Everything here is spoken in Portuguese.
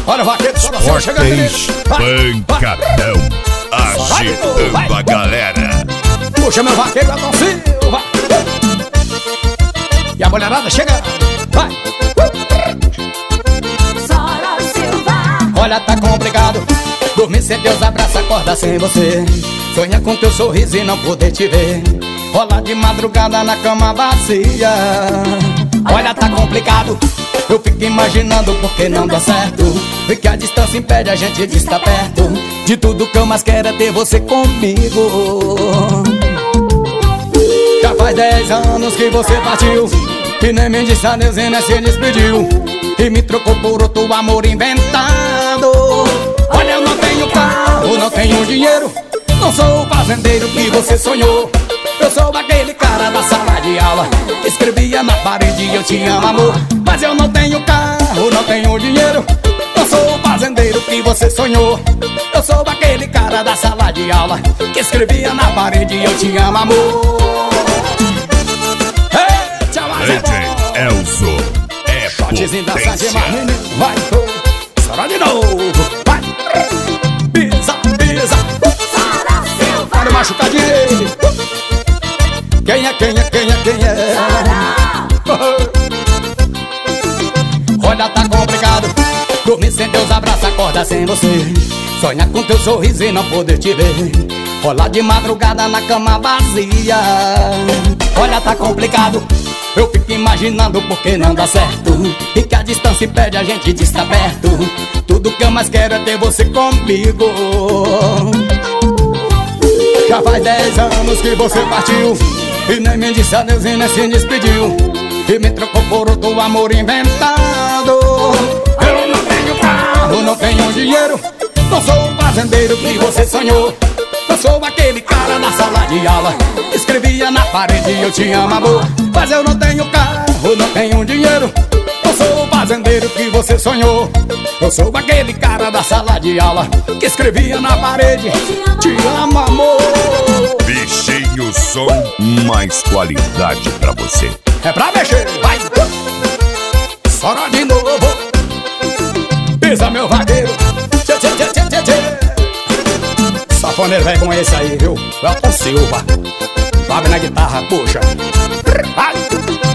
Olha o vaqueiro, Fortes Pancadão, agitando a galera. Puxa meu vaqueiro, Elton Silva. E a mulherada chega, vai. Sora Silva. Olha, tá complicado dormir sem Deus, abraça, acorda sem você. Sonha com teu sorriso e não poder te ver. Rola de madrugada na cama vazia. Olha, tá complicado. Eu fico imaginando porque não dá certo. Porque a distância impede a gente de estar perto. De tudo que eu mais quero é ter você comigo. Já faz 10 anos que você partiu e nem me disse adeus e nem se despediu. E me trocou por outro amor inventado. Olha, eu não tenho carro, não tenho dinheiro. Não sou o fazendeiro que você sonhou. Eu sou aquele cara da sala de aula que escrevia na parede eu te amo, amor. Mas eu não tenho carro, não tenho dinheiro. Não sou o fazendeiro que você sonhou. Eu sou aquele cara da sala de aula que escrevia na parede eu te amo, amor. Ei, tchau, DJ Elzo é shotzinho da potência. Sandy Marlene. Vai, sora de novo. Vai, pisa, pisa. Sora Silva. Olha o machucadinho aí. Quem é? Olha, tá complicado dormir sem Deus, abraça, acorda sem você. Sonha com teu sorriso e não poder te ver. Rolar de madrugada na cama vazia. Olha, tá complicado. Eu fico imaginando porque não dá certo. E que a distância impede a gente de estar perto. Tudo que eu mais quero é ter você comigo. Já faz 10 anos que você partiu e nem me disse adeus e nem se despediu. E me trocou por outro amor inventado. Eu não tenho carro, não tenho dinheiro. Não sou o fazendeiro que você sonhou. Eu sou aquele cara da sala de aula que escrevia na parede eu te amo, amor. Mas eu não tenho carro, não tenho dinheiro. Não sou o fazendeiro que você sonhou. Eu sou aquele cara da sala de aula que escrevia na parede te amo, amor. Bichinho som, mais qualidade pra você. É pra mexer, vai. Sora de novo. Pisa meu vaqueiro. Tchê, tchê, tchê, tchê, tchê, tchê. Safoneiro velho com esse aí, viu? Elton Silva. Sabe na guitarra, puxa. Vai.